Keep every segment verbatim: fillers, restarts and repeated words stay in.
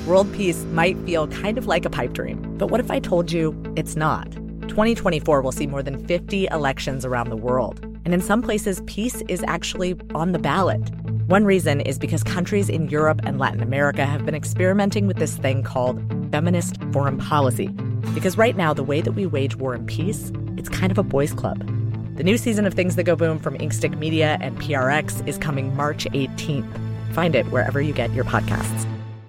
World peace might feel kind of like a pipe dream, but what if I told you it's not? twenty twenty-four will see more than fifty elections around the world, and in some places, peace is actually on the ballot. One reason is because countries in Europe and Latin America have been experimenting with this thing called feminist foreign policy. Because right now, the way that we wage war and peace, it's kind of a boys' club. The new season of Things That Go Boom from Inkstick Media and P R X is coming March eighteenth. Find it wherever you get your podcasts.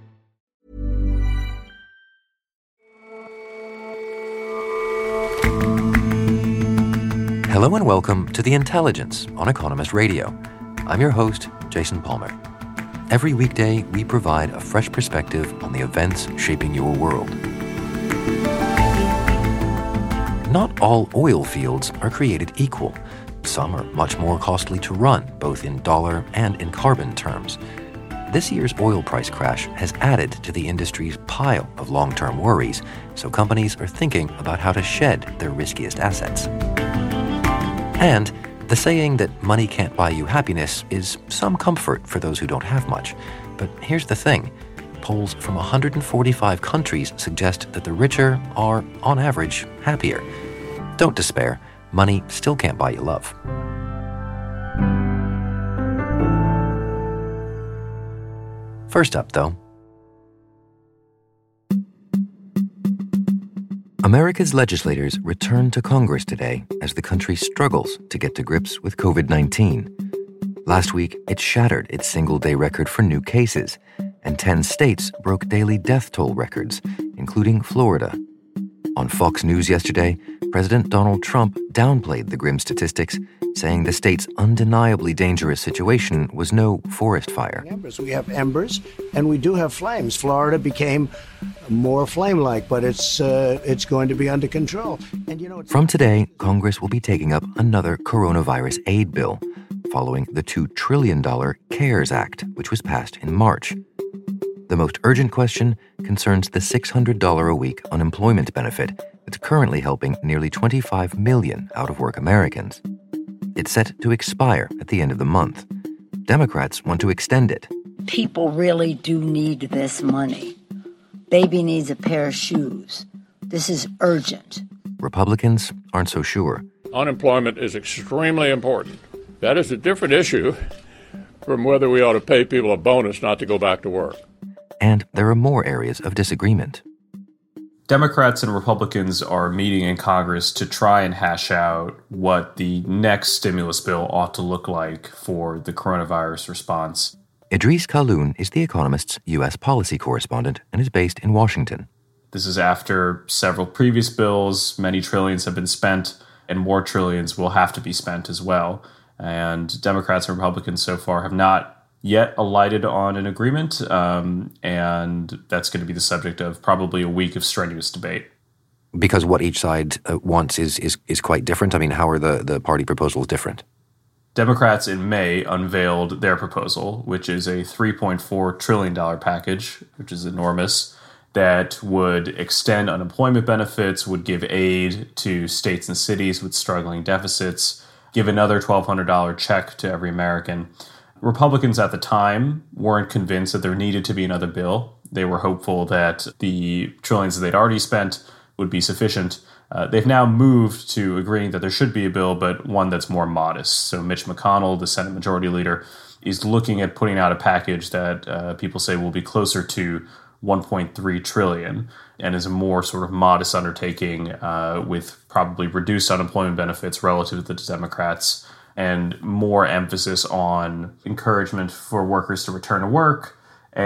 Hello and welcome to The Intelligence on Economist Radio. I'm your host, Jason Palmer. Every weekday, we provide a fresh perspective on the events shaping your world. Not all oil fields are created equal. Some are much more costly to run, both in dollar and in carbon terms. This year's oil price crash has added to the industry's pile of long-term worries, so companies are thinking about how to shed their riskiest assets. And the saying that money can't buy you happiness is some comfort for those who don't have much. But here's the thing. Polls from one hundred forty-five countries suggest that the richer are, on average, happier. Don't despair. Money still can't buy you love. First up, though, America's legislators returned to Congress today as the country struggles to get to grips with covid nineteen. Last week, it shattered its single-day record for new cases, and ten states broke daily death toll records, including Florida. On Fox News yesterday, President Donald Trump downplayed the grim statistics, saying the state's undeniably dangerous situation was no forest fire. We have embers, and we do have flames. Florida became more flame-like, but it's uh, it's going to be under control. And you know, it's- From today, Congress will be taking up another coronavirus aid bill, following the two trillion dollars CARES Act, which was passed in March. The most urgent question concerns the six hundred dollars a week unemployment benefit that's currently helping nearly twenty-five million out-of-work Americans. It's set to expire at the end of the month. Democrats want to extend it. People really do need this money. Baby needs a pair of shoes. This is urgent. Republicans aren't so sure. Unemployment is extremely important. That is a different issue from whether we ought to pay people a bonus not to go back to work. And there are more areas of disagreement. Democrats and Republicans are meeting in Congress to try and hash out what the next stimulus bill ought to look like for the coronavirus response. Idris Khaloun is The Economist's U S policy correspondent and is based in Washington. This is after several previous bills, many trillions have been spent, and more trillions will have to be spent as well. And Democrats and Republicans so far have not yet alighted on an agreement, um, and that's going to be the subject of probably a week of strenuous debate. Because what each side uh, wants is, is is quite different? I mean, how are the, the party proposals different? Democrats in May unveiled their proposal, which is a three point four trillion dollars package, which is enormous, that would extend unemployment benefits, would give aid to states and cities with struggling deficits, give another twelve hundred dollars check to every American. Republicans at the time weren't convinced that there needed to be another bill. They were hopeful that the trillions that they'd already spent would be sufficient. Uh, they've now moved to agreeing that there should be a bill, but one that's more modest. So Mitch McConnell, the Senate Majority Leader, is looking at putting out a package that uh, people say will be closer to one point three trillion dollars and is a more sort of modest undertaking uh, with probably reduced unemployment benefits relative to the Democrats, and more emphasis on encouragement for workers to return to work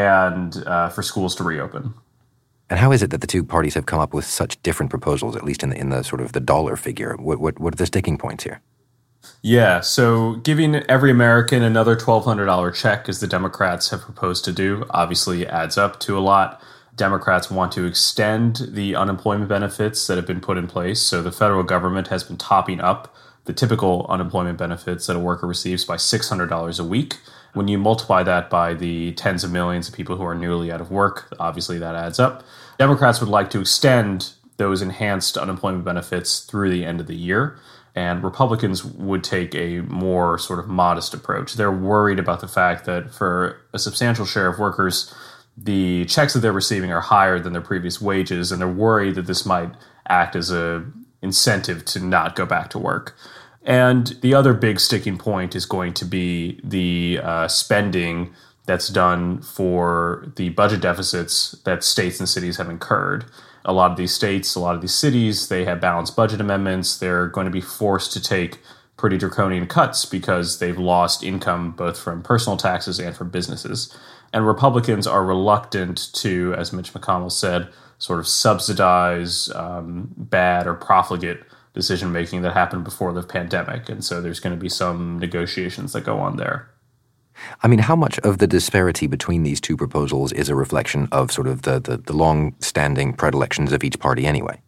and uh, for schools to reopen. And how is it that the two parties have come up with such different proposals, at least in the, in the sort of the dollar figure? What, what, what are the sticking points here? Yeah, so giving every American another twelve hundred dollars check, as the Democrats have proposed to do, obviously adds up to a lot. Democrats want to extend the unemployment benefits that have been put in place. So the federal government has been topping up the typical unemployment benefits that a worker receives by six hundred dollars a week. When you multiply that by the tens of millions of people who are newly out of work, obviously that adds up. Democrats would like to extend those enhanced unemployment benefits through the end of the year, and Republicans would take a more sort of modest approach. They're worried about the fact that for a substantial share of workers, the checks that they're receiving are higher than their previous wages, and they're worried that this might act as a incentive to not go back to work. And the other big sticking point is going to be the uh, spending that's done for the budget deficits that states and cities have incurred. A lot of these states, a lot of these cities, they have balanced budget amendments. They're going to be forced to take pretty draconian cuts because they've lost income both from personal taxes and from businesses. And Republicans are reluctant to, as Mitch McConnell said, sort of subsidize um, bad or profligate decision-making that happened before the pandemic. And so there's going to be some negotiations that go on there. I mean, how much of the disparity between these two proposals is a reflection of sort of the, the, the long-standing predilections of each party anyway?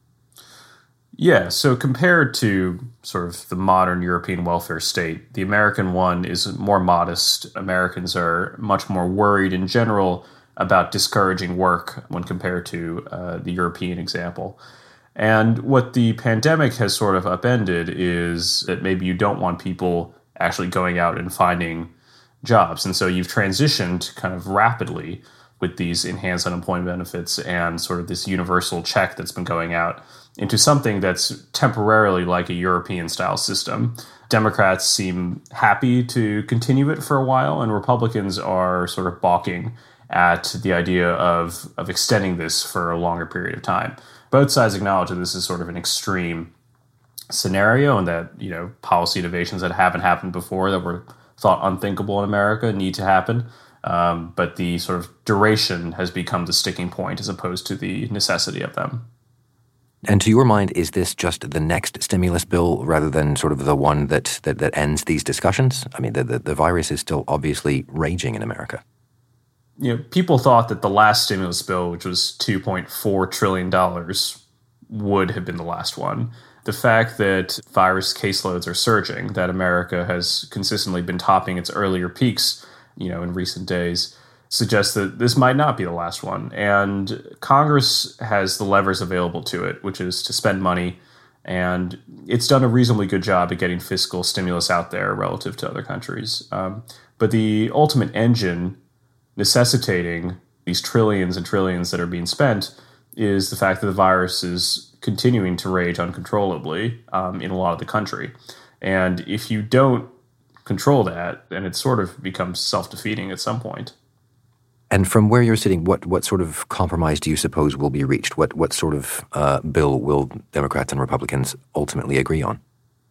Yeah, so compared to sort of the modern European welfare state, the American one is more modest. Americans are much more worried in general about discouraging work when compared to uh, the European example. And what the pandemic has sort of upended is that maybe you don't want people actually going out and finding jobs. And so you've transitioned kind of rapidly with these enhanced unemployment benefits and sort of this universal check that's been going out into something that's temporarily like a European-style system. Democrats seem happy to continue it for a while, and Republicans are sort of balking at the idea of, of extending this for a longer period of time. Both sides acknowledge that this is sort of an extreme scenario and that, you know, policy innovations that haven't happened before that were thought unthinkable in America need to happen. Um, but the sort of duration has become the sticking point as opposed to the necessity of them. And to your mind, is this just the next stimulus bill rather than sort of the one that that, that ends these discussions? I mean, the, the, the virus is still obviously raging in America. You know, people thought that the last stimulus bill, which was two point four trillion dollars, would have been the last one. The fact that virus caseloads are surging, that America has consistently been topping its earlier peaks, you know, in recent days, suggests that this might not be the last one. And Congress has the levers available to it, which is to spend money. And it's done a reasonably good job at getting fiscal stimulus out there relative to other countries. Um, but the ultimate engine necessitating these trillions and trillions that are being spent is the fact that the virus is continuing to rage uncontrollably um, in a lot of the country. And if you don't control that, then it sort of becomes self-defeating at some point. And from where you're sitting, what, what sort of compromise do you suppose will be reached? What, what sort of uh, bill will Democrats and Republicans ultimately agree on?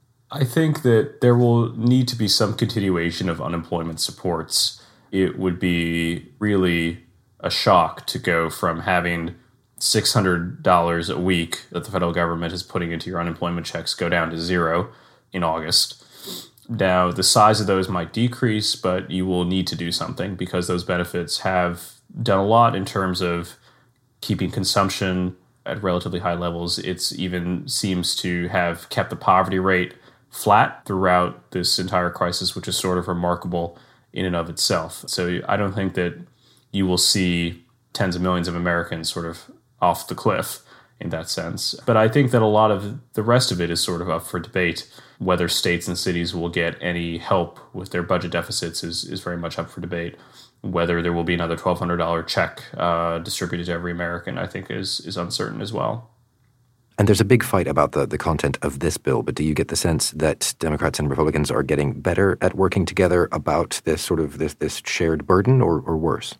I think that there will need to be some continuation of unemployment supports. It would be really a shock to go from having six hundred dollars a week that the federal government is putting into your unemployment checks go down to zero in August. Now, the size of those might decrease, but you will need to do something because those benefits have done a lot in terms of keeping consumption at relatively high levels. It's even seems to have kept the poverty rate flat throughout this entire crisis, which is sort of remarkable in and of itself. So I don't think that you will see tens of millions of Americans sort of off the cliff in that sense. But I think that a lot of the rest of it is sort of up for debate. Whether states and cities will get any help with their budget deficits is, is very much up for debate. Whether there will be another twelve hundred dollars check uh, distributed to every American, I think is is uncertain as well. And there's a big fight about the, the content of this bill, but do you get the sense that Democrats and Republicans are getting better at working together about this sort of this, this shared burden, or, or worse?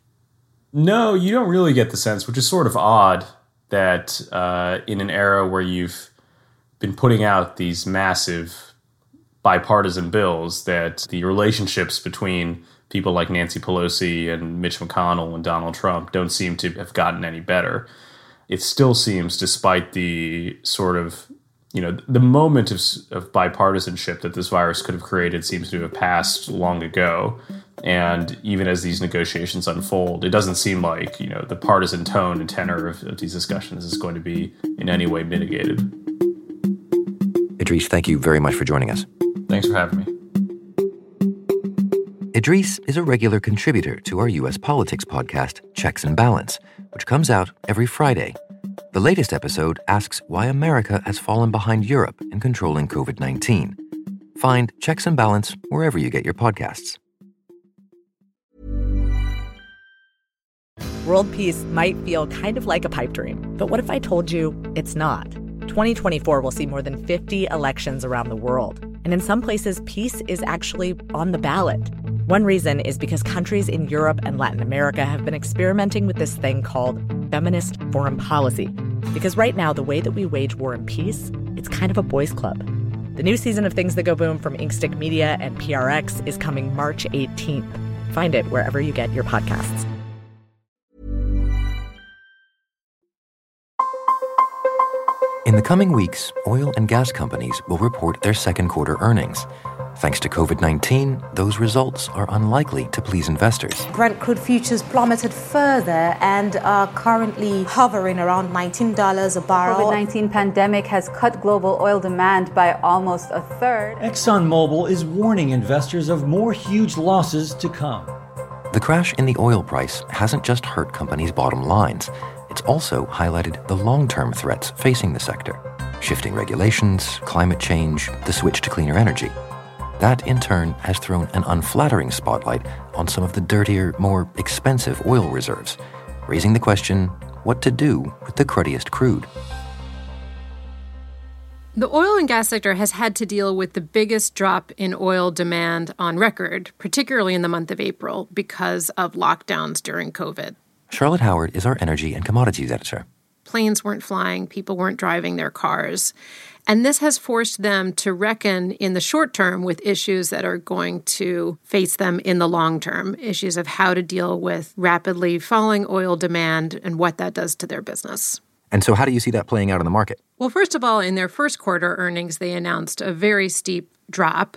No, you don't really get the sense, which is sort of odd that uh, in an era where you've been putting out these massive bipartisan bills, that the relationships between people like Nancy Pelosi and Mitch McConnell and Donald Trump don't seem to have gotten any better. It still seems, despite the sort of, you know, the moment of, of bipartisanship that this virus could have created seems to have passed long ago. And even as these negotiations unfold, it doesn't seem like, you know, the partisan tone and tenor of, of these discussions is going to be in any way mitigated. Idrees, thank you very much for joining us. Thanks for having me. Idrees is a regular contributor to our U S politics podcast, Checks and Balance, which comes out every Friday. The latest episode asks why America has fallen behind Europe in controlling covid nineteen. Find Checks and Balance wherever you get your podcasts. World peace might feel kind of like a pipe dream, but what if I told you it's not? twenty twenty-four will see more than fifty elections around the world, and in some places, peace is actually on the ballot. One reason is because countries in Europe and Latin America have been experimenting with this thing called feminist foreign policy. Because right now, the way that we wage war and peace, it's kind of a boys' club. The new season of Things That Go Boom from Inkstick Media and P R X is coming March eighteenth. Find it wherever you get your podcasts. In the coming weeks, oil and gas companies will report their second quarter earnings. Thanks to covid nineteen, those results are unlikely to please investors. Brent crude futures plummeted further and are currently hovering around nineteen dollars a barrel. covid nineteen pandemic has cut global oil demand by almost a third. ExxonMobil is warning investors of more huge losses to come. The crash in the oil price hasn't just hurt companies' bottom lines. It's also highlighted the long-term threats facing the sector. Shifting regulations, climate change, the switch to cleaner energy. That, in turn, has thrown an unflattering spotlight on some of the dirtier, more expensive oil reserves, raising the question, what to do with the cruddiest crude? The oil and gas sector has had to deal with the biggest drop in oil demand on record, particularly in the month of April, because of lockdowns during COVID. Charlotte Howard is our energy and commodities editor. Planes weren't flying, people weren't driving their cars. And this has forced them to reckon in the short term with issues that are going to face them in the long term, issues of how to deal with rapidly falling oil demand and what that does to their business. And so how do you see that playing out in the market? Well, first of all, in their first quarter earnings, they announced a very steep drop.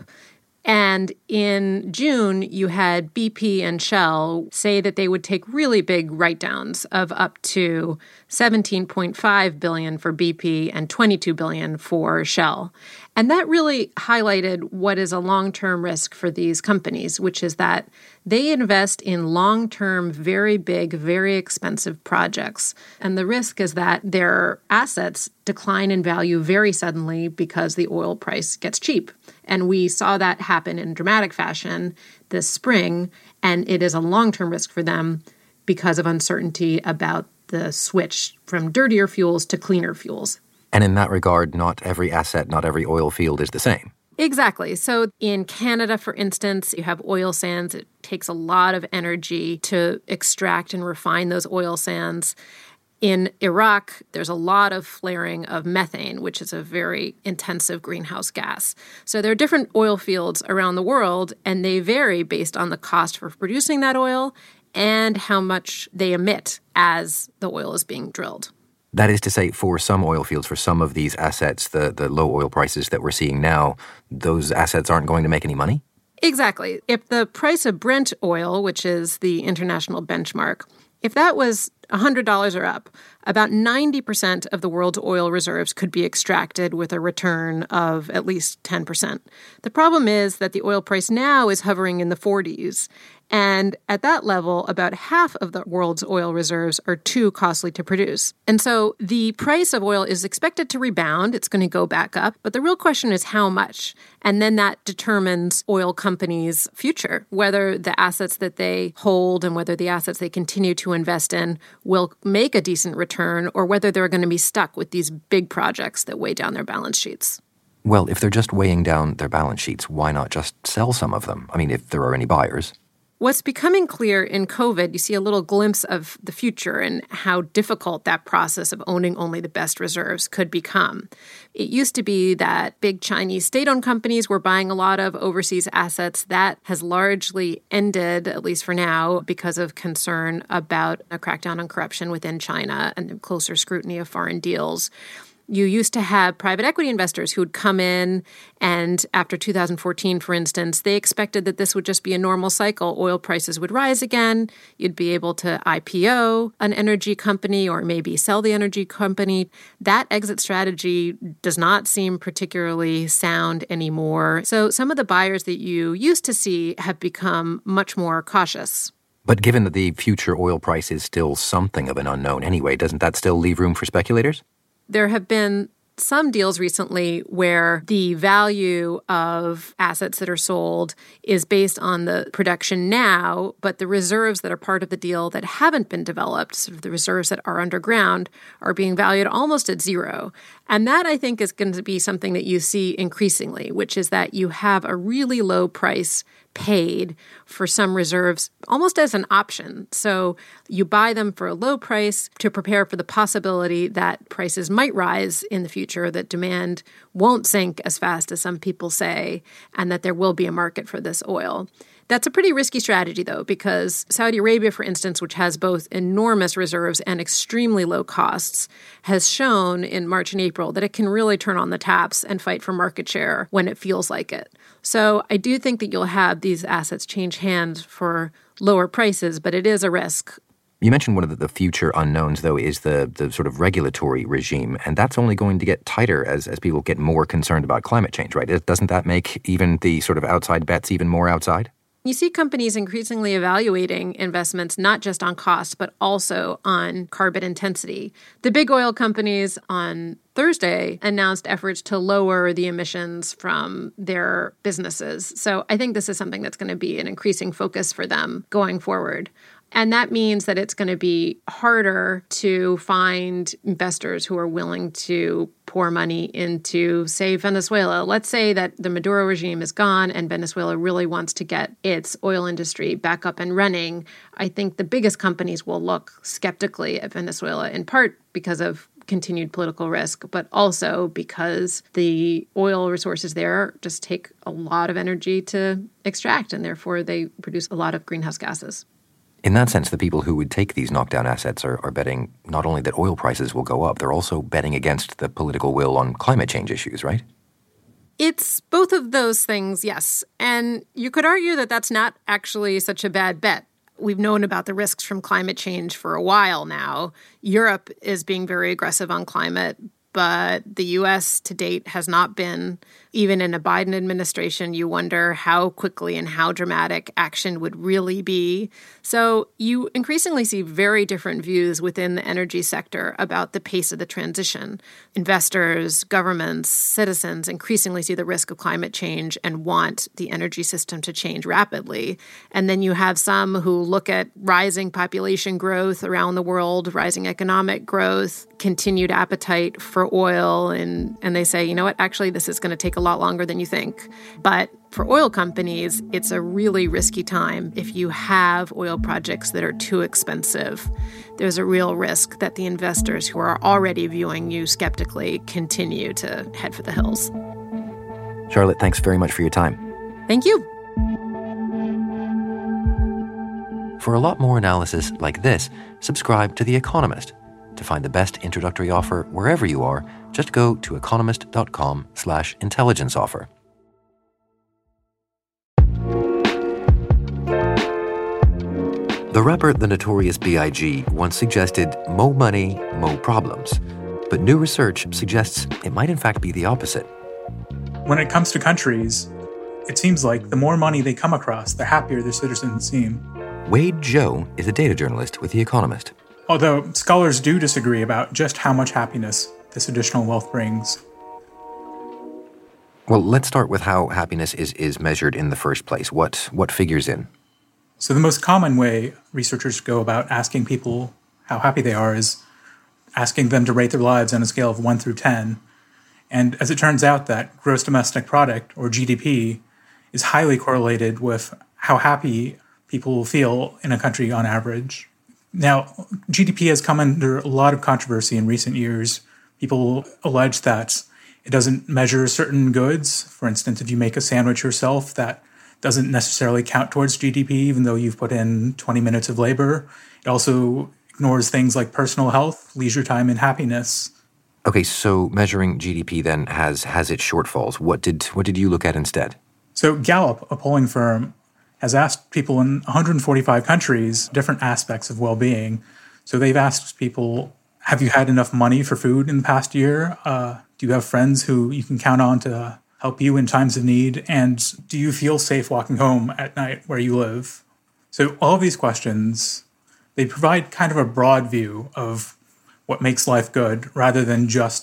And in June, you had B P and Shell say that they would take really big write-downs of up to seventeen point five billion dollars for B P and twenty-two billion dollars for Shell. And that really highlighted what is a long-term risk for these companies, which is that they invest in long-term, very big, very expensive projects. And the risk is that their assets decline in value very suddenly because the oil price gets cheap. And we saw that happen in dramatic fashion this spring, and it is a long-term risk for them because of uncertainty about the switch from dirtier fuels to cleaner fuels. And in that regard, not every asset, not every oil field is the same. Exactly. So in Canada, for instance, you have oil sands. It takes a lot of energy to extract and refine those oil sands. In Iraq, there's a lot of flaring of methane, which is a very intensive greenhouse gas. So there are different oil fields around the world, and they vary based on the cost for producing that oil and how much they emit as the oil is being drilled. That is to say, for some oil fields, for some of these assets, the, the low oil prices that we're seeing now, those assets aren't going to make any money? Exactly. If the price of Brent oil, which is the international benchmark, if that was one hundred dollars or up, about ninety percent of the world's oil reserves could be extracted with a return of at least ten percent. The problem is that the oil price now is hovering in the forties. And at that level, about half of the world's oil reserves are too costly to produce. And so the price of oil is expected to rebound. It's going to go back up. But the real question is how much? And then that determines oil companies' future, whether the assets that they hold and whether the assets they continue to invest in will make a decent return or whether they're going to be stuck with these big projects that weigh down their balance sheets. Well, if they're just weighing down their balance sheets, why not just sell some of them? I mean, if there are any buyers. What's becoming clear in COVID, you see a little glimpse of the future and how difficult that process of owning only the best reserves could become. It used to be that big Chinese state-owned companies were buying a lot of overseas assets. That has largely ended, at least for now, because of concern about a crackdown on corruption within China and closer scrutiny of foreign deals. You used to have private equity investors who would come in, and after two thousand fourteen, for instance, they expected that this would just be a normal cycle. Oil prices would rise again. You'd be able to I P O an energy company or maybe sell the energy company. That exit strategy does not seem particularly sound anymore. So some of the buyers that you used to see have become much more cautious. But given that the future oil price is still something of an unknown anyway, doesn't that still leave room for speculators? There have been some deals recently where the value of assets that are sold is based on the production now, but the reserves that are part of the deal that haven't been developed, sort of the reserves that are underground, are being valued almost at zero. And that, I think, is going to be something that you see increasingly, which is that you have a really low price paid for some reserves almost as an option. So you buy them for a low price to prepare for the possibility that prices might rise in the future, that demand won't sink as fast as some people say, and that there will be a market for this oil. That's a pretty risky strategy, though, because Saudi Arabia, for instance, which has both enormous reserves and extremely low costs, has shown in March and April that it can really turn on the taps and fight for market share when it feels like it. So I do think that you'll have these assets change hands for lower prices, but it is a risk. You mentioned one of the future unknowns, though, is the, the sort of regulatory regime, and that's only going to get tighter as, as people get more concerned about climate change, right? Doesn't that make even the sort of outside bets even more outside? You see companies increasingly evaluating investments not just on cost, but also on carbon intensity. The big oil companies on Thursday announced efforts to lower the emissions from their businesses. So I think this is something that's going to be an increasing focus for them going forward. And that means that it's going to be harder to find investors who are willing to pour money into, say, Venezuela. Let's say that the Maduro regime is gone and Venezuela really wants to get its oil industry back up and running. I think the biggest companies will look skeptically at Venezuela, in part because of continued political risk, but also because the oil resources there just take a lot of energy to extract, and therefore they produce a lot of greenhouse gases. In that sense, the people who would take these knockdown assets are, are betting not only that oil prices will go up, they're also betting against the political will on climate change issues, right? It's both of those things, yes. And you could argue that that's not actually such a bad bet. We've known about the risks from climate change for a while now. Europe is being very aggressive on climate, but the U S to date has not been. Even in a Biden administration, you wonder how quickly and how dramatic action would really be. So you increasingly see very different views within the energy sector about the pace of the transition. Investors, governments, citizens increasingly see the risk of climate change and want the energy system to change rapidly. And then you have some who look at rising population growth around the world, rising economic growth, continued appetite for oil, and, and they say, you know what, actually this is going to take a lot longer than you think. But for oil companies, it's a really risky time. If you have oil projects that are too expensive, there's a real risk that the investors who are already viewing you skeptically continue to head for the hills. Charlotte, thanks very much for your time. Thank you. For a lot more analysis like this, subscribe to The Economist. To find the best introductory offer wherever you are, just go to economist.com slash intelligence offer. The rapper The Notorious B I G once suggested mo money, mo problems. But new research suggests it might in fact be the opposite. When it comes to countries, it seems like the more money they come across, the happier their citizens seem. Wade Zhou is a data journalist with The Economist. Although scholars do disagree about just how much happiness this additional wealth brings. Well, let's start with how happiness is, is measured in the first place. What what figures in? So the most common way researchers go about asking people how happy they are is asking them to rate their lives on a scale of one through ten. And as it turns out, that gross domestic product, or G D P, is highly correlated with how happy people feel in a country on average. Now, G D P has come under a lot of controversy in recent years. People allege that it doesn't measure certain goods. For instance, if you make a sandwich yourself, that doesn't necessarily count towards G D P, even though you've put in twenty minutes of labor. It also ignores things like personal health, leisure time, and happiness. Okay, so measuring G D P then has has its shortfalls. What did what did you look at instead? So Gallup, a polling firm, has asked people in one hundred forty-five countries different aspects of well-being. So they've asked people, have you had enough money for food in the past year? Uh, do you have friends who you can count on to help you in times of need? And do you feel safe walking home at night where you live? So all of these questions, they provide kind of a broad view of what makes life good rather than just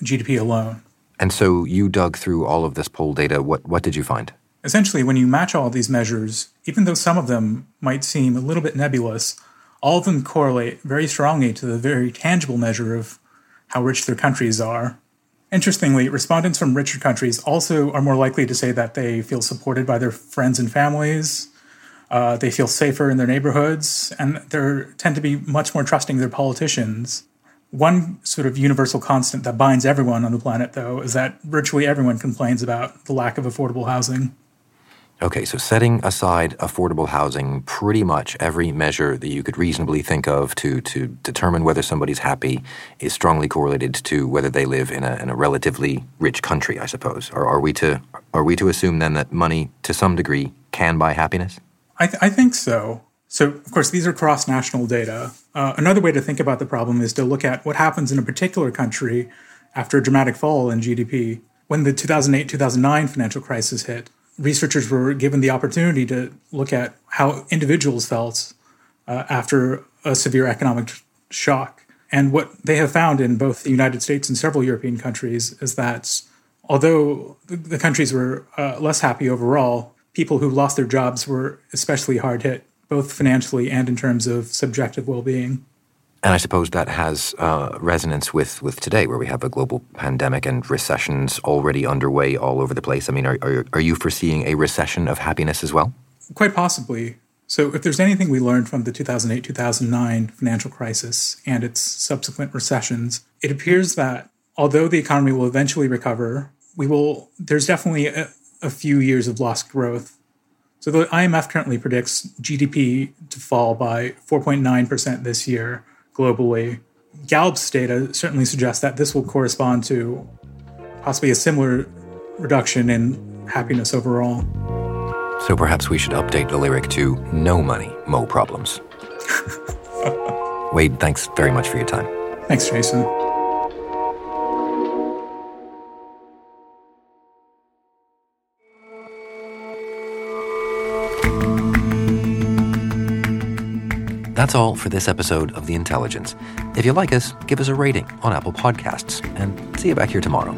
G D P alone. And so you dug through all of this poll data. What what did you find? Essentially, when you match all these measures, even though some of them might seem a little bit nebulous, all of them correlate very strongly to the very tangible measure of how rich their countries are. Interestingly, respondents from richer countries also are more likely to say that they feel supported by their friends and families, uh, they feel safer in their neighborhoods, and they tend to be much more trusting of their politicians. One sort of universal constant that binds everyone on the planet, though, is that virtually everyone complains about the lack of affordable housing. Okay, so setting aside affordable housing, pretty much every measure that you could reasonably think of to to determine whether somebody's happy is strongly correlated to whether they live in a in a relatively rich country, I suppose. Or are we to are we to assume then that money, to some degree, can buy happiness? I, th- I think so. So, of course, these are cross-national data. Uh, another way to think about the problem is to look at what happens in a particular country after a dramatic fall in G D P. When the two thousand eight two thousand nine financial crisis hit, researchers were given the opportunity to look at how individuals felt uh, after a severe economic shock. And what they have found in both the United States and several European countries is that although the countries were uh, less happy overall, people who lost their jobs were especially hard hit, both financially and in terms of subjective well-being. And I suppose that has uh, resonance with, with today, where we have a global pandemic and recessions already underway all over the place. I mean, are, are, are you foreseeing a recession of happiness as well? Quite possibly. So if there's anything we learned from the two thousand eight two thousand nine financial crisis and its subsequent recessions, it appears that although the economy will eventually recover, we will. there's definitely a, a few years of lost growth. So the I M F currently predicts G D P to fall by four point nine percent this year globally. Gallup's data certainly suggests that this will correspond to possibly a similar reduction in happiness overall. So perhaps we should update the lyric to "No money, mo problems." Wade, thanks very much for your time. Thanks, Jason. That's all for this episode of The Intelligence. If you like us, give us a rating on Apple Podcasts, and see you back here tomorrow.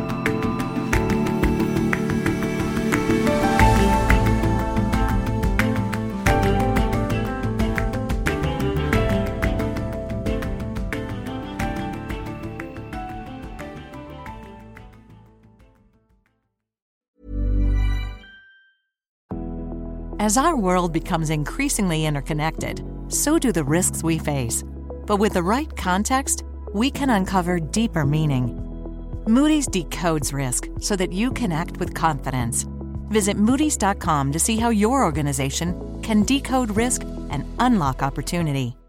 As our world becomes increasingly interconnected, so do the risks we face. But with the right context, we can uncover deeper meaning. Moody's decodes risk so that you can act with confidence. Visit Moody's dot com to see how your organization can decode risk and unlock opportunity.